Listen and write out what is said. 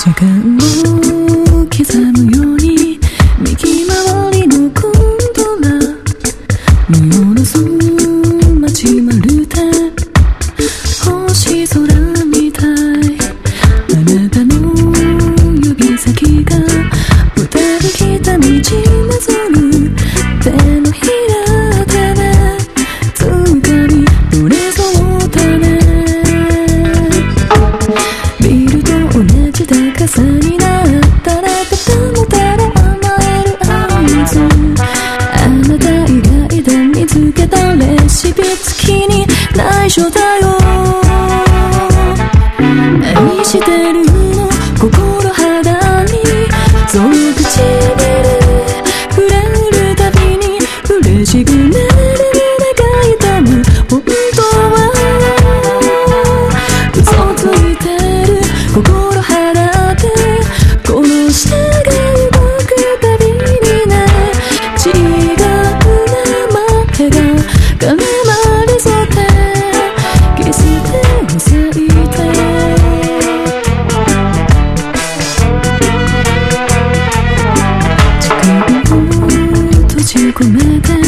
時間を刻むように右回りのコントラ見下ろす街まるで星空みたい。あなたの指先が二人来た道なぞる手のひらでね掴み寄り添ったね。ビールと同じ高さになったら肩もたれ甘える合図。あなた以外で見つけたレシピ付きに内緒だよ。愛してるの心肌にその唇触れるたびに嬉しくなる胸が痛む。本当は嘘ついてる心肌でこの舌が動くたびにね違う名前が絡まりそうでキスで抑えて閉じ込めて